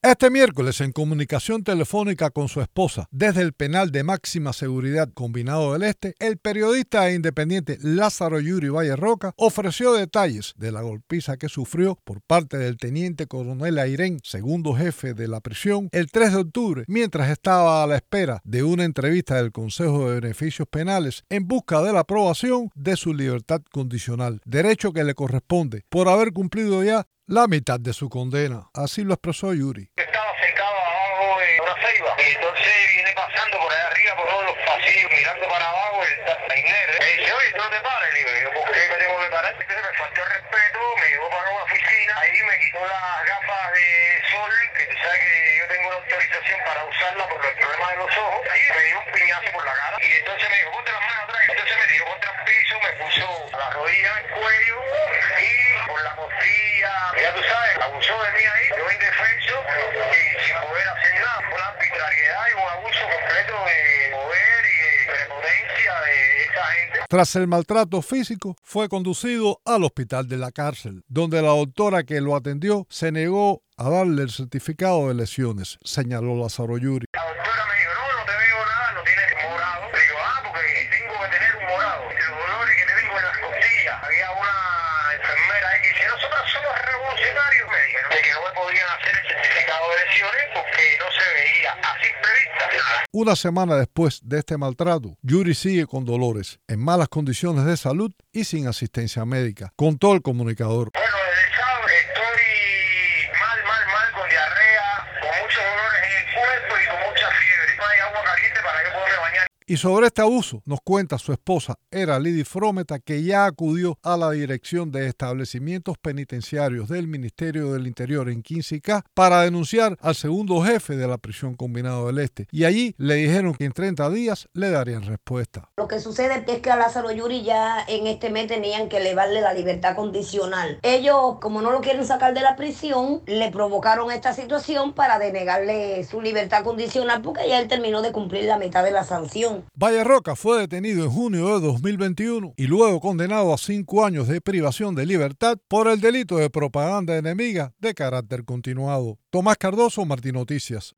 Este miércoles, en comunicación telefónica con su esposa desde el penal de máxima seguridad Combinado del Este, el periodista e independiente Lázaro Yuri Valle Roca ofreció detalles de la golpiza que sufrió por parte del teniente coronel Airén, segundo jefe de la prisión, el 3 de octubre, mientras estaba a la espera de una entrevista del Consejo de Beneficios Penales en busca de la aprobación de su libertad condicional, derecho que le corresponde por haber cumplido ya la mitad de su condena. Así lo expresó Yuri. Estaba sentado abajo de una ceiba y entonces viene pasando por allá arriba por todos los pasillos mirando para abajo el Tainer. Me dice, oye, tú no te pares. Le digo, ¿yo por qué me tengo que parar? Entonces me faltó el respeto, me llevó para una oficina, ahí me quitó las gafas de sol, que tú sabes que yo tengo una autorización para usarla por los problemas de los ojos, y me dio un piñazo por la cara. Y entonces me dijo, ponte las manos atrás. Entonces me tiró contra el piso, me puso la rodilla en el cuello y por la costilla, ya tú sabes, abusó de mí ahí, yo indefenso y sin poder hacer nada. Una arbitrariedad y un abuso completo de poder y de prepotencia de esta gente. Tras el maltrato físico, fue conducido al hospital de la cárcel, donde la doctora que lo atendió se negó a darle el certificado de lesiones, señaló Lázaro Yuri. La doctora me dijo, no te veo nada, no tienes morado. Le digo, porque tengo que tener un morado. Los dolores que tengo en las costillas. Había una enfermera ahí que dice, nosotros somos revolucionarios. Me dijeron de que no me podían hacer el certificado de lesiones porque no se veía a simple vista nada. Una semana después de este maltrato, Yuri sigue con dolores, en malas condiciones de salud y sin asistencia médica, contó el comunicador. Bueno, desde el sábado estoy mal, con diarrea, con muchos dolores en el cuerpo y con mucha fiebre. No hay agua caliente para que poderme bañar. Y sobre este abuso nos cuenta su esposa, Era Lidy Frometa, que ya acudió a la Dirección de Establecimientos Penitenciarios del Ministerio del Interior en Quincy-K para denunciar al segundo jefe de la prisión Combinado del Este. Y allí le dijeron que en 30 días le darían respuesta. Lo que sucede es que a Lázaro Yuri ya en este mes tenían que elevarle la libertad condicional. Ellos, como no lo quieren sacar de la prisión, le provocaron esta situación para denegarle su libertad condicional porque ya él terminó de cumplir la mitad de la sanción. Valle Roca fue detenido en junio de 2021 y luego condenado a 5 años de privación de libertad por el delito de propaganda enemiga de carácter continuado. Tomás Cardoso, Martín Noticias.